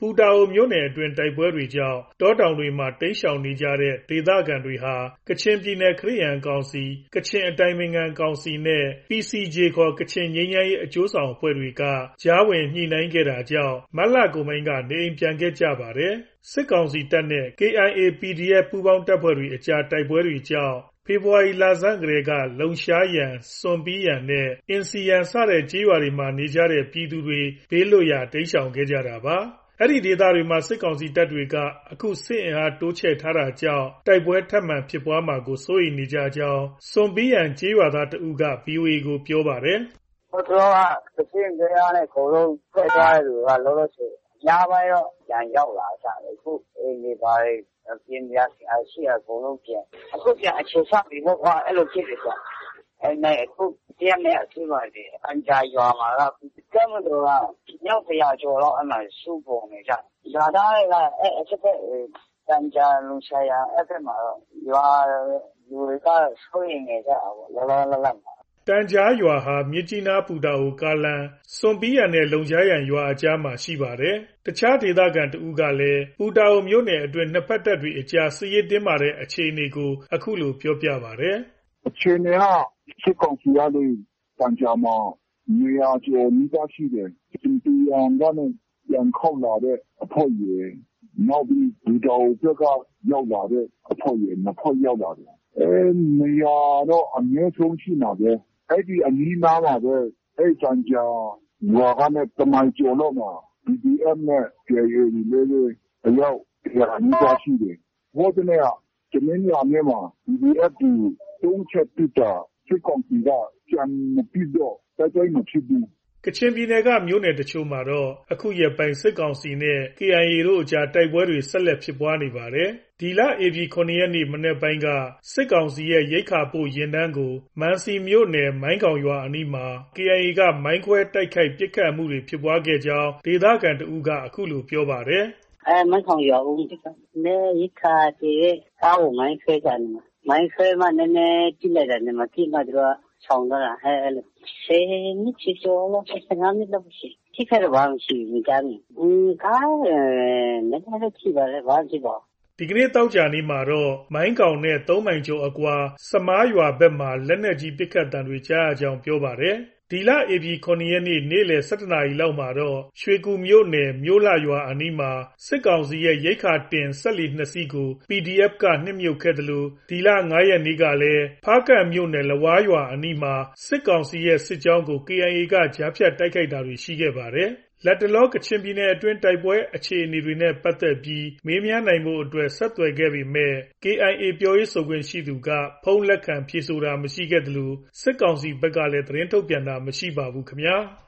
ပူတာအိုမြို့နယ်အတွင်းတိုက်ပွဲတွေကြောင့်တောတောင်တွေမှာတိမ်းရှောင်နေကြတဲ့ဒေသခံတွေဟာကချင်ပြည်နယ်ခရစ်ယာန်ကောင်စီ၊ကချင်အတိုင်ပင်ခံကောင်စီနဲ့ PCG ခေါ်ကချင်ငြိမ်းချမ်းရေးအကျိုးဆောင်အဖွဲ့တွေကကြားဝင်ညှိနှိုင်းခဲ့တာကြောင့်မတ်လကုန်ပိုင်းကနေအိမ်ပြန်ခဲ့ကြပါတယ်။စစ်ကောင်စီတပ်နဲ့ KIA PDF ပူးပေါင်းတပ်ဖွဲ့တွေအကြားတိုက်ပွဲတွေကြောင့်ဖေဖော်ဝါရီလဆန်းကတည်းကလုံရှားယန်၊ဆွန်ပီးယန်နဲ့အင်စီယန်စတဲ့ကျေးရွာတွေမှာနေကြတဲ့ပြည်သူတွေဘေးလွတ်ရာတိမ်းရှောင်ခဲ့ကြတာပါ။အဲဒီဒေသတွေမှာစစ်ကောင်စီတပ်တွေကအခုစစ်အင်အားတိုးချဲ့ထားတာကြောင့်တိုက်ပွဲထပ်မံဖြစ်ပွားမှာကိုစိုးရိမ်နေကြကြောင်းဆွန်ပီးယန်ကျေးရွာသားတဦးက VOA ကိုပြောပါတယ်။“သူတို့ကကချင်ဒေသနဲ့အကုန်လုံးထွက်သွားတဲ့လူကလောလောဆယ်ညပိုင်းတော့ပြန်ရောက်လာကြတယ်။အခုအိမ်တွေဘာတွေပြင်စရာရှိတာအကုန်လုံးပြင်။အခုပြန်အခြေချပြီပေါ့ကွာ။အဲလိုဖြစ်တယ်ဗျ။အခုတရက်နှစ်ရက်အတွင်းမှာအန်ဂျာရွာမှာကတပ်မတော်ကမြောက်100ကျော်လောက်အဲဒီမှာစုပုံနေကြတယ်။ရွာသားတွေကအထက်ဘက်တန်ဂျာလုံရှာယန်အဲဒီဘက်မှာတော့ရွာလူတွေကစိုးရိမ်နေကြတာပေါ့လောလောလတ်လတ်မှာ။ ”တန်ဂျားရွာဟာမြစ်ကြီးနား-ပူတာအိုကားလမ်း၊ဆွန်ပီးယန်နဲ့လုံရှားယန်ရွာအကြားမှာရှိပါတယ်။တခြားဒေသခံတဦးကလည်းပူတာအိုမြို့နယ်အတွင်းနှစ်ဘက်တပ်တွေအကြားစစ်ရေးတင်းမာတဲ့အခြေအနေကိုအခုလိုပြောပြပါတယ်။“အခြေအနေကစစ်ကောင်စီကနေတန်ဂျာမှာ200ကျော်နီးပါးရှိတယ်။ဆွန်ပီးယန်ကနေပြန်ခေါက်လာတဲ့အဖွဲ့ရယ်၊နောက်ပြီးပူတာအိုဘက်ကရောက်လာတဲ့အဖွဲ့ရယ်နှစ်ဖွဲ့ရောက်လာတယ်။နေရာတော့အနည်းဆုံးရှိမှာပဲ။အဲဒီအနီးနားမှာပဲအဲဒီတန်ဂျာရွာကနေ1မိုင်ကျော်လောက်မှာ PDF နဲ့ KIA တွေလည်းအယောက်100နီးပါးရှိတယ်။ဟိုတနေ့ကတနင်္လာနေ့မှာ PDF တွေ3ချက်ပစ်တာစစ်ကောင်စီကပြန်မပစ်တော့တိုက်ပွဲမဖြစ်ဘူး။ ”ကချင်ပြည်နယ်ကမြို့နယ်တချို့မှာတော့အခုရက်ပိုင်းစစ်ကောင်စီနဲ့ KIA တို့အကြားတိုက်ပွဲတွေဆက်လက်ဖြစ်ပွားနေပါတယ်။ဒီလဧပြီလ ရက်နေ့မနက်ပိုင်းကစစ်ကောင်စီရဲ့ရိက္ခာပို့ယာဉ်တန်းကိုမံစီမြို့နယ်မိုင်းခေါင်ရွာအနီးမှာ KIA ကမိုင်းခွဲတိုက်ခိုက်ပစ်ခတ်မှုတွေဖြစ်ပွားခဲ့ကြောင်းဒေသခံတဦးကအခုလိုပြောပါတယ်။“မိုင်းခေါင်ရွာဦးရိက္ခာတင်တဲ့ကားကိုမိုင်းခွဲကြတယ်။မိုင်းခွဲမှနည်းနည်းပစ်လိုက်တာနဲ့မပစ်မှသူတို့ကရှောင်သွားတာအဲလို10မိနစ်ကျော်လောက်15မိနစ်လောက်ရှိ။ထိခိုက်တော့ဘာမှမရှိဘူးမကြားမိဘူး။ကားနည်းနည်းတော့ထိပါတယ်ဘာမှမဖြစ်ပါဘူး။ ”ဒီကနေ့သောကြာနေ့မှာတော့မိုင်းခေါင်နဲ့3မိုင်ကျော်အကွာဆမားရွာဘက်မှာလက်နက်ကြီးပစ်ခတ်သံတွေကြားရကြောင်းပြောပါတယ်။ဒီလဧပြီရက်နေ့နေ့လယ်11နာရီလောက်မှာတော့ရွှေကူမြို့နယ်မြို့လှရွာအနီးမှာစစ်ကောင်စီရဲ့ရိက္ခာတင်စက်လှေ2စီးကို PDF ကနစ်မြုပ်ခဲ့သလိုဒီလ5ရက်နေ့ကလည်းဖားကန့်မြို့နယ်လဝါးရွာအနီးမှာစစ်ကောင်စီရဲ့စစ်ကြောင်းကို KIA ကကြားဖြတ်တိုက်ခိုက်တာတွေရှိခဲ့ပါတယ်။လတ်တလောကချင်ပြည်နယ်အတွင်းတိုက်ပွဲအခြေအနေတွေနဲ့ပတ်သက်ပြီးမေးမြန်းနိုင်ဖို့ဆက်သွယ်ခဲ့ပေမဲ့ KIA ပြောရေးဆိုခွင့်ရှိသူကဖုန်းလက်ခံဖြေဆိုတာမရှိခဲ့သလိုစစ်ကောင်စီဘက်ကလည်းသတင်းထုတ်ပြန်တာမရှိပါဘူးခင်ဗျာ။